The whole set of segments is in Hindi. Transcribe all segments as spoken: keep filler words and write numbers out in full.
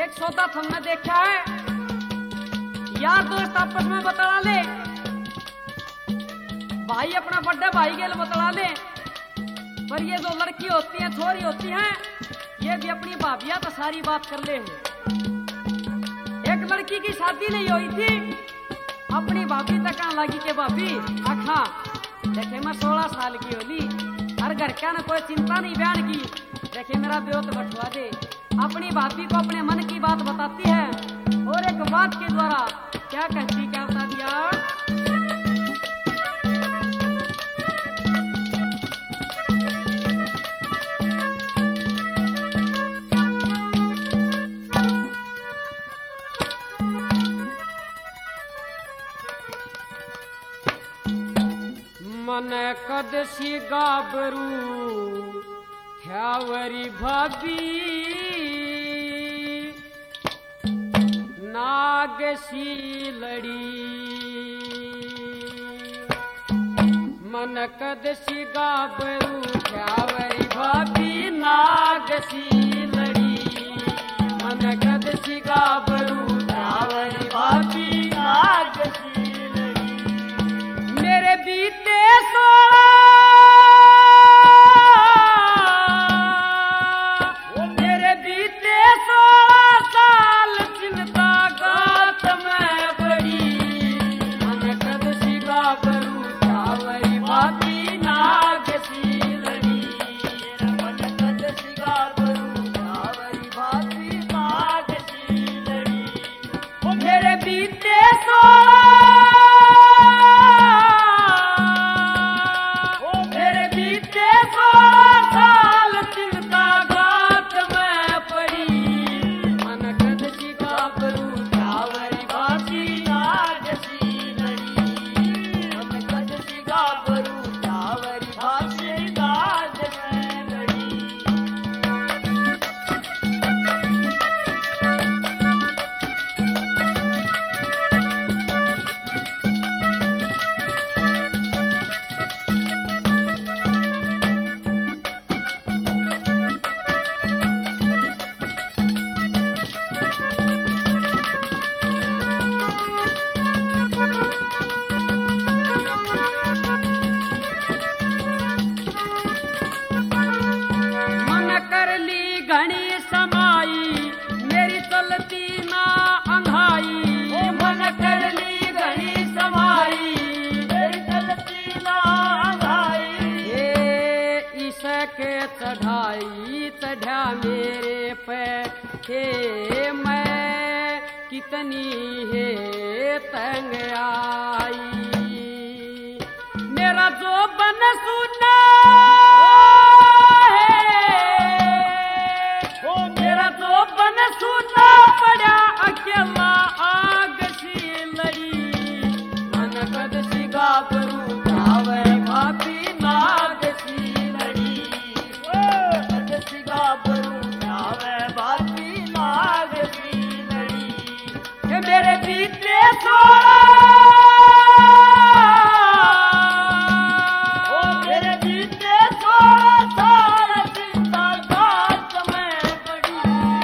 एक सौदा तुमने देखा है, यार दोस्त आपस में बतला ले, भाई अपना बड़े भाई के लिए बतला ले, पर ये जो लड़की होती है, छोरी होती है, ये भी अपनी भाभिया तो सारी बात कर ले। एक लड़की की शादी नहीं हुई थी, अपनी भाभी तक कहने लगी के भाभी आखा देखे मैं सोलह साल की होली, हर घर का ना कोई चिंता नहीं बयान की, देखे मेरा ब्योत बटवा दे। अपनी भाभी को अपने मन की बात बताती है और एक बात के द्वारा क्या कहती, क्या बता दिया, मन कदसी गाबरू थ्यावरी भाभी नागसी लड़ी, मन कदसी गाबरू थ्यावरी भाभी नागसी लड़ी, मन कदसी गाबरू थ्यावरी भाभी नागसी लड़ी। मेरे बीते सोलह मेरे बीते सोलह साल चिंता गात में बड़ी, मन कदसी गाबरू थ्यावरी भाभी नागसी लड़ी, मन कदसी गाबरू थ्यावरी भाभी नागसी लड़ी। मेरे बीते सोलह घनी समाई मेरी चलती ना अंधाई, मन कर ली घनी समाई मेरी चलती ना अंधाई। ये इसके चढ़ाई चढ़ा मेरे पे, हे मैं कितनी है तंग आई, मेरा जो बन सुना सूना पड़ा अकेला आग सी लड़ी, मन कदसी गाबरू थ्यावरी भाभी नागसी लड़ी, कदसी गाबरू थ्यावरी भाभी नागसी लड़ी। मेरे बीते सोलह मेरे बीते सोलह साल चिंता गात में बड़ी,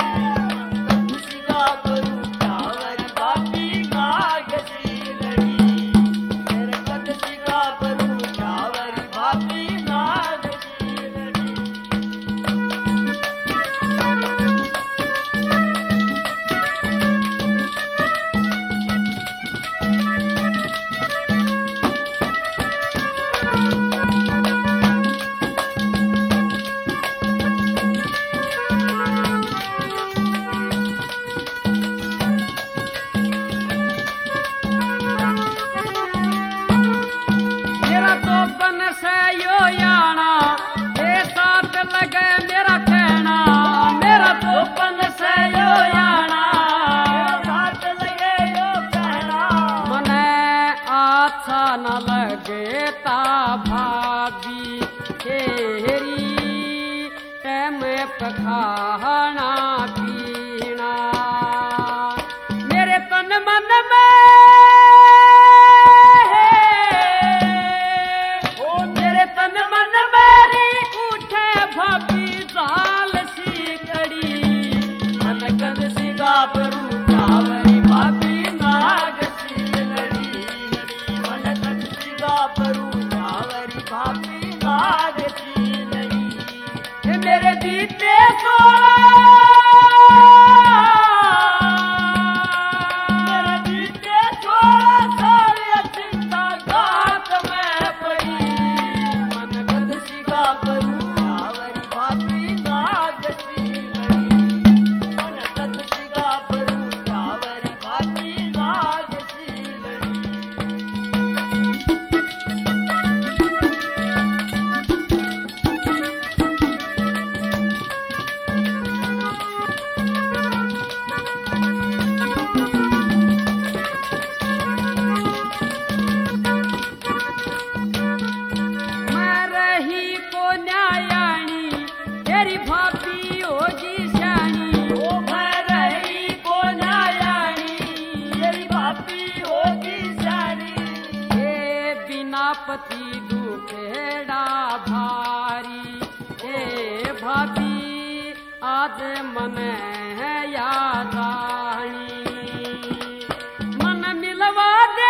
न लगता भाभी तेरी टैम पखाना पीना, मेरे तन मन में ओ मेरे तन मन में उठे भाभी जाल सी कड़ी, मन कद सी गा पति दुखेड़ा भारी। ए भाभी आज मन है याद आनी, मन मिलवा दे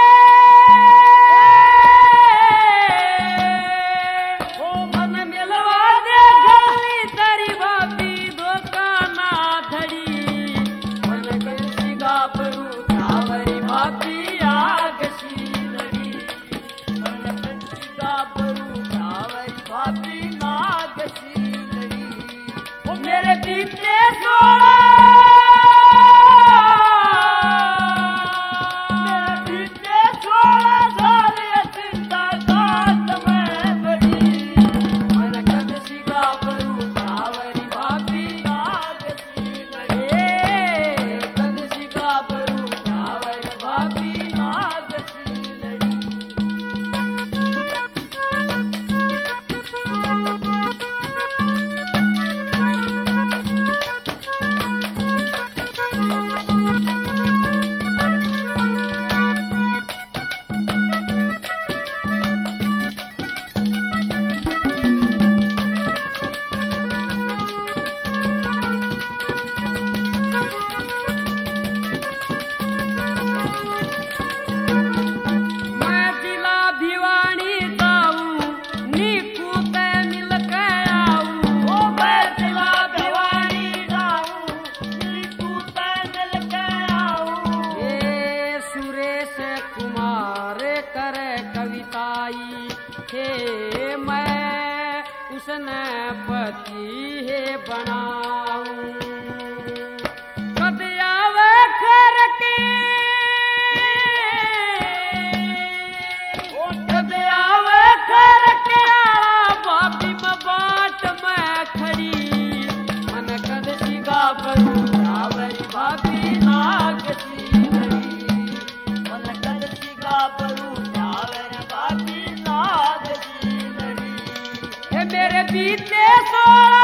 ओ मन मिलवा दे गली तेरी भाभी धोखा ना धड़ी। मन कैसी गाभरू चावरी भाभी आग सी लड़ी, मन कैसी गाभरू चावरी भाभी नाग सी लड़ी। ओ मेरे बीते सोला हे मैं उसने पति है बनाऊं। कद आवे घर के ओ कद आवे घर के भाभी में बाट में खड़ी। मन कद सी गाभरू चावरी भाभी नाग सी लड़ी, मन कद सी गाभरू चावरी भाभी नाग सी लड़ी। हे मेरे बीते सो